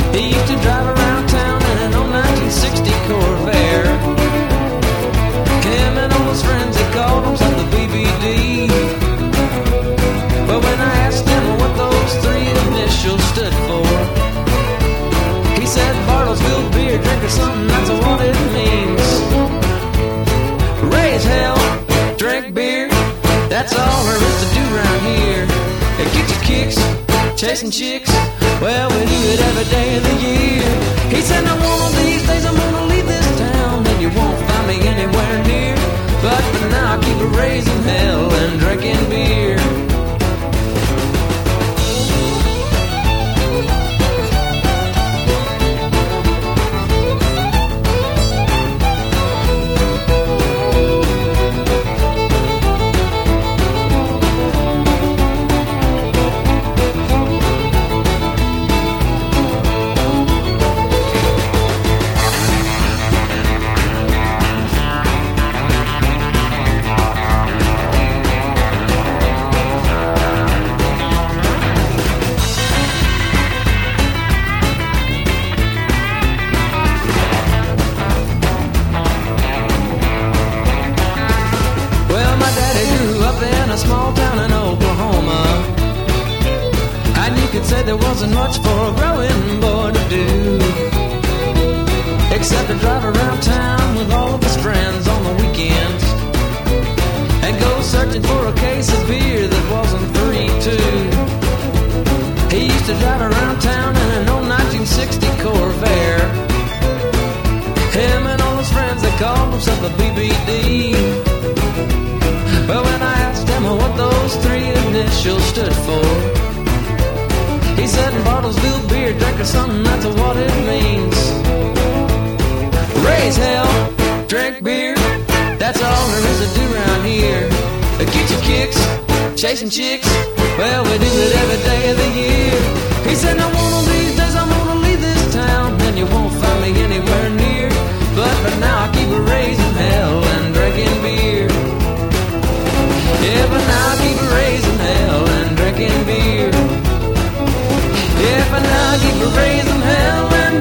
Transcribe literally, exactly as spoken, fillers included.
He used to drive around town in an old nineteen sixty Corvair. Him and all his friends, they called himself the B B D. But when I asked him what those three initials stood for, he said Bartlesville beer drink or something, that's what it means. Raise hell, drink beer, that's all there is to do around here. Get your kicks, chasing chicks, well, we do it every day of the year. He said, now one of these days I'm gonna leave this town, and you won't find me anywhere near. But for now I keep raising hell and drinking beer. Small town in Oklahoma, and you could say there wasn't much for a growing boy to do, except to drive around town with all of his friends on the weekends, and go searching for a case of beer that wasn't free too. He used to drive around town in an old nineteen sixty Corvair. Him and all his friends, they called themselves the B B D. Well, when I asked him what those three initials stood for, he said in Bartlesville beer drink or something, that's what it means. Raise hell, drink beer, that's all there is to do around here. Get your kicks, chasing chicks, well, we do it every day of the year. He said, now one of these days I'm gonna leave this town, and you won't find me anywhere near. But for now I keep raising hell and drinking beer. Yeah, but now I keep raising hell and drinking beer. Yeah, but now I keep raising hell and